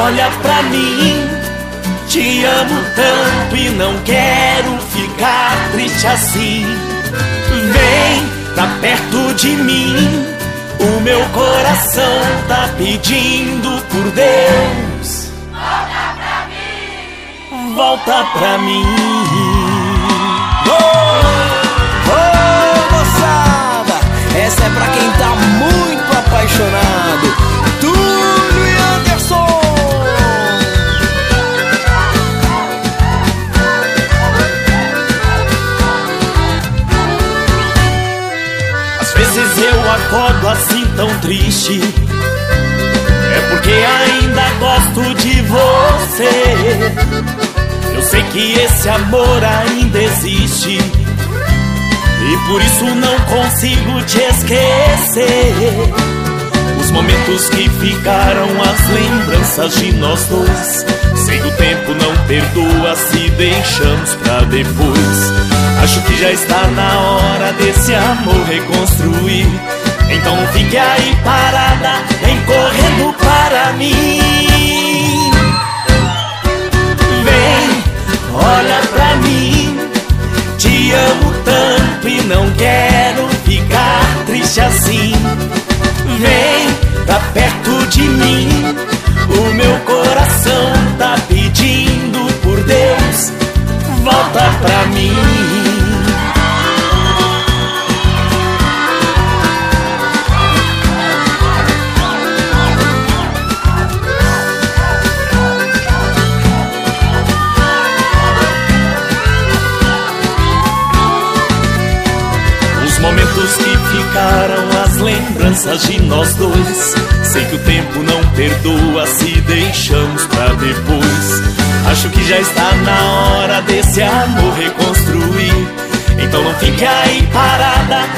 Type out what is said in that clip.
olha pra mim. Te amo tanto e não quero ficar triste assim. Vem pra perto de mim, o meu coração tá pedindo por Deus. Volta pra mim. Volta pra mim. Moçada, essa é pra quem tá muito apaixonado. Túlio e Anderson. Às vezes eu acordo assim tão triste, é porque ainda gosto de você. Eu sei que esse amor ainda existe e por isso não consigo te esquecer. Os momentos que ficaram, as lembranças de nós dois. Sei que o tempo não perdoa se deixamos pra depois. Acho que já está na hora desse amor reconstruir. Então não fique aí parada, vem correndo para mim. Vem, olha pra mim. Te amo tanto e não quero ficar triste assim. Vem pra perto de mim, o meu coração tá pedindo por Deus. Volta pra mim. Momentos que ficaram, as lembranças de nós dois. Sei que o tempo não perdoa se deixamos pra depois. Acho que já está na hora desse amor reconstruir. Então não fique aí parada,